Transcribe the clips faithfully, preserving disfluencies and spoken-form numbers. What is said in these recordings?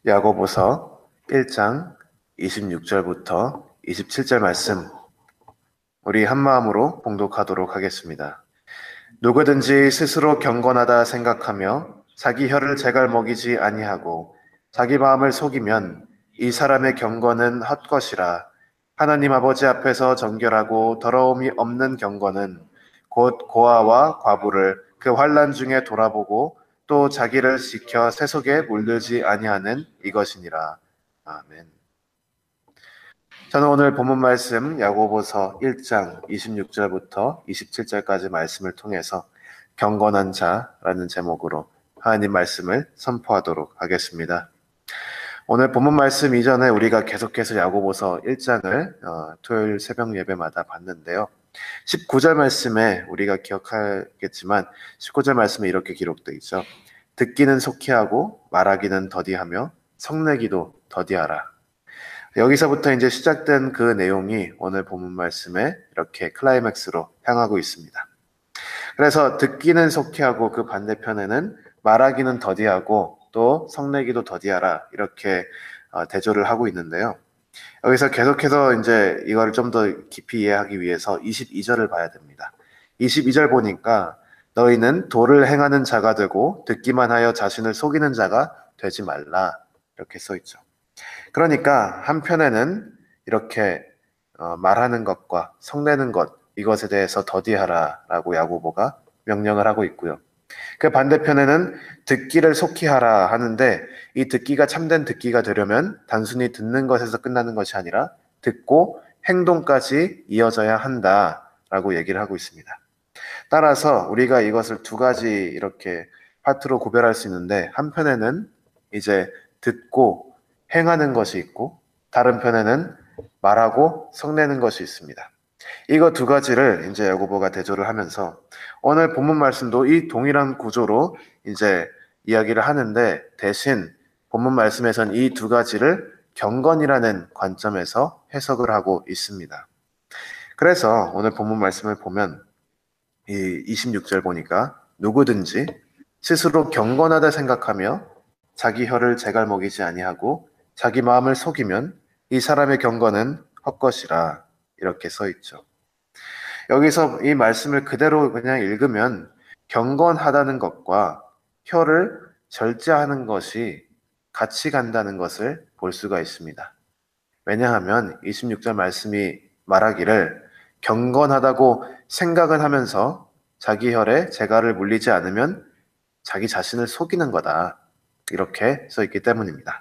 야고보서 일 장 이십육 절부터 이십칠 절 말씀 우리 한마음으로 봉독하도록 하겠습니다. 누구든지 스스로 경건하다 생각하며 자기 혀를 제갈먹이지 아니하고 자기 마음을 속이면 이 사람의 경건은 헛것이라. 하나님 아버지 앞에서 정결하고 더러움이 없는 경건은 곧 고아와 과부를 그 환난 중에 돌아보고 또 자기를 지켜 세속에 물들지 아니하는 이것이니라. 아멘. 저는 오늘 본문 말씀 야고보서 일 장 이십육 절부터 이십칠 절까지 말씀을 통해서 경건한 자라는 제목으로 하나님 말씀을 선포하도록 하겠습니다. 오늘 본문 말씀 이전에 우리가 계속해서 야고보서 일 장을 어, 토요일 새벽 예배마다 봤는데요. 십구 절 말씀에 우리가 기억하겠지만 십구 절 말씀에 이렇게 기록되어 있죠. 듣기는 속히하고 말하기는 더디하며 성내기도 더디하라. 여기서부터 이제 시작된 그 내용이 오늘 본문 말씀에 이렇게 클라이맥스로 향하고 있습니다. 그래서 듣기는 속히하고 그 반대편에는 말하기는 더디하고 또 성내기도 더디하라 이렇게 대조를 하고 있는데요. 여기서 계속해서 이제 이걸 좀 더 깊이 이해하기 위해서 이십이 절을 봐야 됩니다. 이십이 절 보니까 너희는 도를 행하는 자가 되고 듣기만 하여 자신을 속이는 자가 되지 말라 이렇게 써 있죠. 그러니까 한편에는 이렇게 말하는 것과 성내는 것 이것에 대해서 더디하라라고 야고보가 명령을 하고 있고요. 그 반대편에는 듣기를 속히 하라 하는데 이 듣기가 참된 듣기가 되려면 단순히 듣는 것에서 끝나는 것이 아니라 듣고 행동까지 이어져야 한다라고 얘기를 하고 있습니다. 따라서 우리가 이것을 두 가지 이렇게 파트로 구별할 수 있는데 한편에는 이제 듣고 행하는 것이 있고 다른 편에는 말하고 성내는 것이 있습니다. 이거 두 가지를 이제 야고보가 대조를 하면서 오늘 본문 말씀도 이 동일한 구조로 이제 이야기를 하는데 대신 본문 말씀에선 이 두 가지를 경건이라는 관점에서 해석을 하고 있습니다. 그래서 오늘 본문 말씀을 보면 이 이십육 절 보니까 누구든지 스스로 경건하다 생각하며 자기 혀를 제갈먹이지 아니하고 자기 마음을 속이면 이 사람의 경건은 헛것이라 이렇게 써 있죠. 여기서 이 말씀을 그대로 그냥 읽으면 경건하다는 것과 혀를 절제하는 것이 같이 간다는 것을 볼 수가 있습니다. 왜냐하면 이십육 절 말씀이 말하기를 경건하다고 생각은 하면서 자기 혈에 재갈을 물리지 않으면 자기 자신을 속이는 거다. 이렇게 써 있기 때문입니다.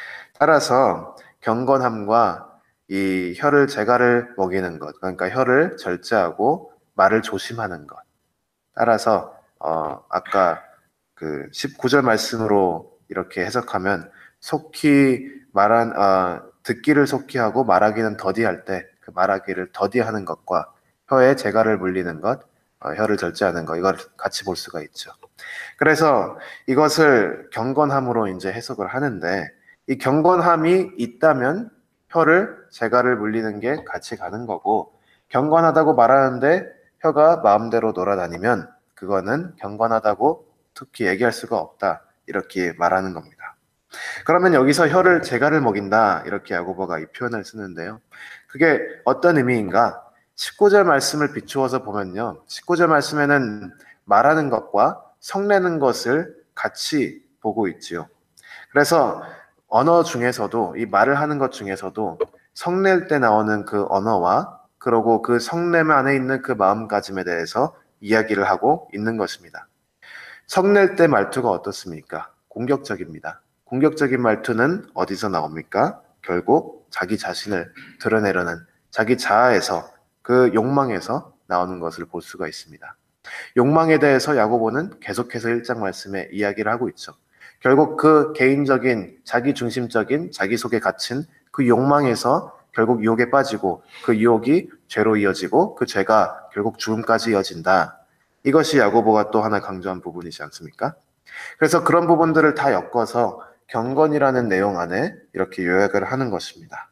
따라서 경건함과 이 혀를 재갈을 먹이는 것, 그러니까 혀를 절제하고 말을 조심하는 것. 따라서 어, 아까 그 십구 절 말씀으로 이렇게 해석하면 속히 말한 어, 듣기를 속히 하고 말하기는 더디할 때 그 말하기를 더디하는 것과 혀에 재갈을 물리는 것, 어, 혀를 절제하는 것 이걸 같이 볼 수가 있죠. 그래서 이것을 경건함으로 이제 해석을 하는데 이 경건함이 있다면 혀를 재갈을 물리는 게 같이 가는 거고 경건하다고 말하는데 혀가 마음대로 놀아다니면 그거는 경건하다고 특히 얘기할 수가 없다 이렇게 말하는 겁니다. 그러면 여기서 혀를 재갈을 먹인다 이렇게 야고보가 이 표현을 쓰는데요. 그게 어떤 의미인가? 십구 절 말씀을 비추어서 보면요. 십구 절 말씀에는 말하는 것과 성내는 것을 같이 보고 있지요. 그래서 언어 중에서도 이 말을 하는 것 중에서도 성낼 때 나오는 그 언어와 그리고 그 성냄 안에 있는 그 마음가짐에 대해서 이야기를 하고 있는 것입니다. 성낼 때 말투가 어떻습니까? 공격적입니다. 공격적인 말투는 어디서 나옵니까? 결국 자기 자신을 드러내려는 자기 자아에서 그 욕망에서 나오는 것을 볼 수가 있습니다. 욕망에 대해서 야고보는 계속해서 일 장 말씀에 이야기를 하고 있죠. 결국 그 개인적인 자기중심적인 자기 속에 갇힌 그 욕망에서 결국 유혹에 빠지고 그 유혹이 죄로 이어지고 그 죄가 결국 죽음까지 이어진다. 이것이 야고보가 또 하나 강조한 부분이지 않습니까? 그래서 그런 부분들을 다 엮어서 경건이라는 내용 안에 이렇게 요약을 하는 것입니다.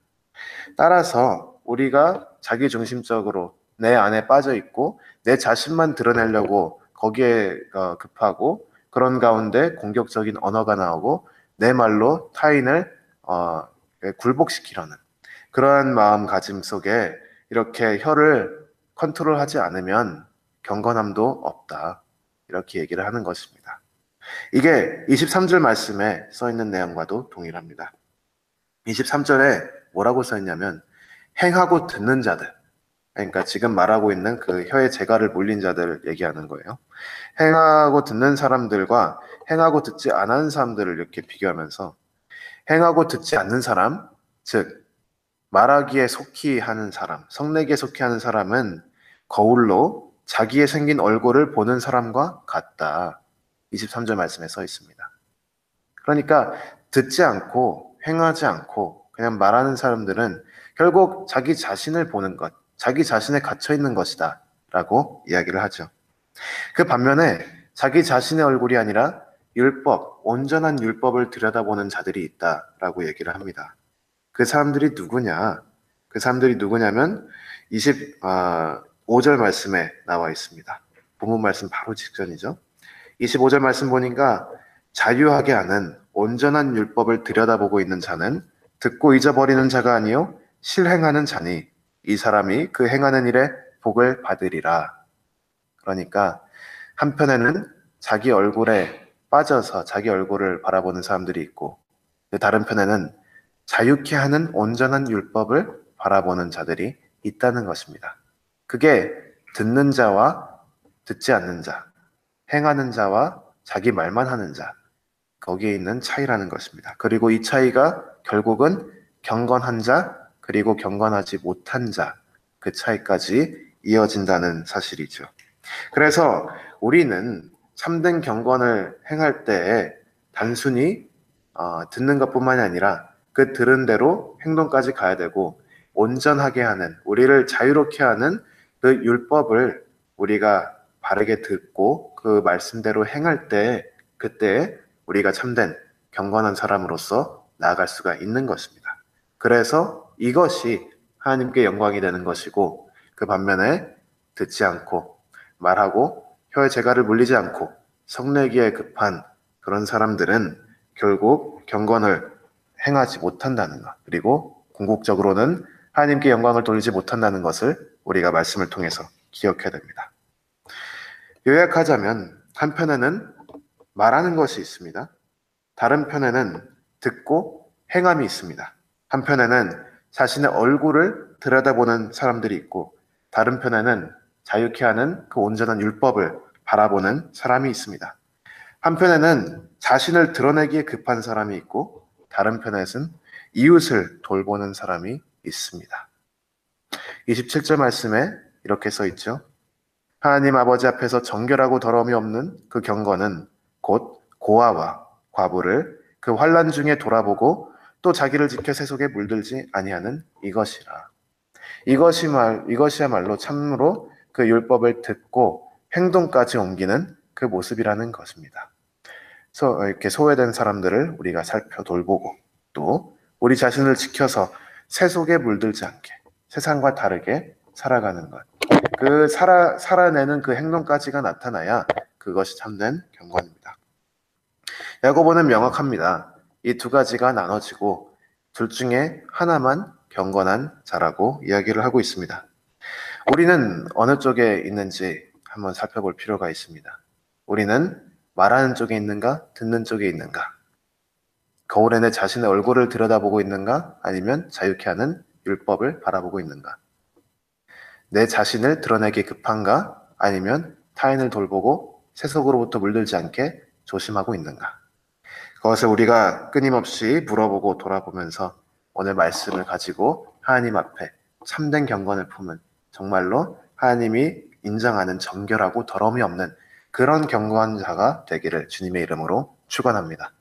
따라서 우리가 자기중심적으로 내 안에 빠져 있고 내 자신만 드러내려고 거기에 급하고 그런 가운데 공격적인 언어가 나오고 내 말로 타인을 어, 굴복시키려는 그러한 마음가짐 속에 이렇게 혀를 컨트롤하지 않으면 경건함도 없다. 이렇게 얘기를 하는 것입니다. 이게 이십삼 절 말씀에 써 있는 내용과도 동일합니다. 이십삼 절에 뭐라고 써 있냐면 행하고 듣는 자들, 그러니까 지금 말하고 있는 그 혀에 재갈을 물린 자들 얘기하는 거예요. 행하고 듣는 사람들과 행하고 듣지 않은 사람들을 이렇게 비교하면서 행하고 듣지 않는 사람, 즉 말하기에 속히 하는 사람, 성내기에 속히 하는 사람은 거울로 자기의 생긴 얼굴을 보는 사람과 같다. 이십삼 절 말씀에 써 있습니다. 그러니까 듣지 않고 행하지 않고 그냥 말하는 사람들은 결국 자기 자신을 보는 것, 자기 자신에 갇혀 있는 것이다 라고 이야기를 하죠. 그 반면에 자기 자신의 얼굴이 아니라 율법, 온전한 율법을 들여다보는 자들이 있다라고 얘기를 합니다. 그 사람들이 누구냐? 그 사람들이 누구냐면 이십오 절 말씀에 나와 있습니다. 본문 말씀 바로 직전이죠. 이십오 절 말씀 보니까 자유하게 하는 온전한 율법을 들여다보고 있는 자는 듣고 잊어버리는 자가 아니요 실행하는 자니 이 사람이 그 행하는 일에 복을 받으리라. 그러니까 한편에는 자기 얼굴에 빠져서 자기 얼굴을 바라보는 사람들이 있고 다른 편에는 자유케 하는 온전한 율법을 바라보는 자들이 있다는 것입니다. 그게 듣는 자와 듣지 않는 자, 행하는 자와 자기 말만 하는 자, 거기에 있는 차이라는 것입니다. 그리고 이 차이가 결국은 경건한 자, 그리고 경건하지 못한 자, 그 차이까지 이어진다는 사실이죠. 그래서 우리는 참된 경건을 행할 때 단순히 어, 듣는 것뿐만이 아니라 그 들은 대로 행동까지 가야 되고 온전하게 하는, 우리를 자유롭게 하는 그 율법을 우리가 바르게 듣고 그 말씀대로 행할 때 그때 우리가 참된 경건한 사람으로서 나아갈 수가 있는 것입니다. 그래서 이것이 하나님께 영광이 되는 것이고 그 반면에 듣지 않고 말하고 혀에 재갈을 물리지 않고 성내기에 급한 그런 사람들은 결국 경건을 행하지 못한다는 것, 그리고 궁극적으로는 하나님께 영광을 돌리지 못한다는 것을 우리가 말씀을 통해서 기억해야 됩니다. 요약하자면 한편에는 말하는 것이 있습니다. 다른 편에는 듣고 행함이 있습니다. 한편에는 자신의 얼굴을 들여다보는 사람들이 있고 다른 편에는 자유케 하는 그 온전한 율법을 바라보는 사람이 있습니다. 한편에는 자신을 드러내기에 급한 사람이 있고 다른 편에는 이웃을 돌보는 사람이 있습니다. 이십칠 절 말씀에 이렇게 써 있죠. 하나님 아버지 앞에서 정결하고 더러움이 없는 그 경건은 곧 고아와 과부를 그 환난 중에 돌아보고 또 자기를 지켜 세속에 물들지 아니하는 이것이라. 이것이 말, 이것이야말로 참으로 그 율법을 듣고 행동까지 옮기는 그 모습이라는 것입니다. 그래서 이렇게 소외된 사람들을 우리가 살펴 돌보고 또 우리 자신을 지켜서 세속에 물들지 않게 세상과 다르게 살아가는 것. 그 살아, 살아내는 그 행동까지가 나타나야 그것이 참된 경건입니다. 야고보는 명확합니다. 이 두 가지가 나눠지고 둘 중에 하나만 경건한 자라고 이야기를 하고 있습니다. 우리는 어느 쪽에 있는지 한번 살펴볼 필요가 있습니다. 우리는 말하는 쪽에 있는가, 듣는 쪽에 있는가? 거울에 내 자신의 얼굴을 들여다보고 있는가, 아니면 자유케 하는 율법을 바라보고 있는가? 내 자신을 드러내기 급한가, 아니면 타인을 돌보고 세속으로부터 물들지 않게 조심하고 있는가? 그것을 우리가 끊임없이 물어보고 돌아보면서 오늘 말씀을 가지고 하나님 앞에 참된 경건을 품은 정말로 하나님이 인정하는 정결하고 더러움이 없는 그런 경건한 자가 되기를 주님의 이름으로 축원합니다.